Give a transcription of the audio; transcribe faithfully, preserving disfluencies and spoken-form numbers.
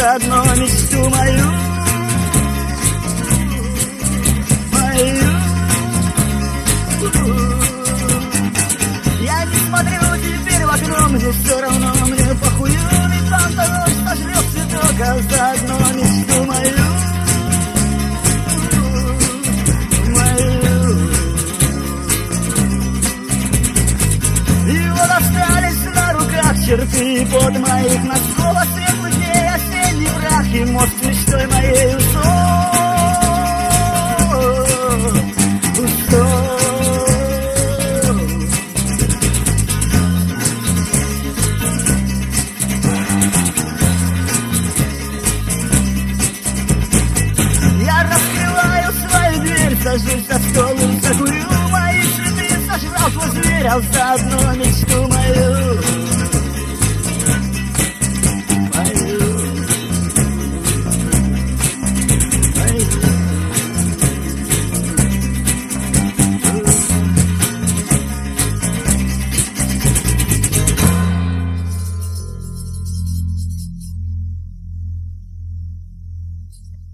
заодно мечту мою, мою. Я не смотрю теперь в окно, мне все равно, мне похую, ведь там-то ночь сожрет цветок, а заодно мечту мою, мою. И вот остались на руках черты под моих носков, от светлых дней осенний враг, и мост мечтой моей ушел, ушел. Сажусь за стол и закурю, мои цветы сожрал твой зверь, а заодно мечту мою.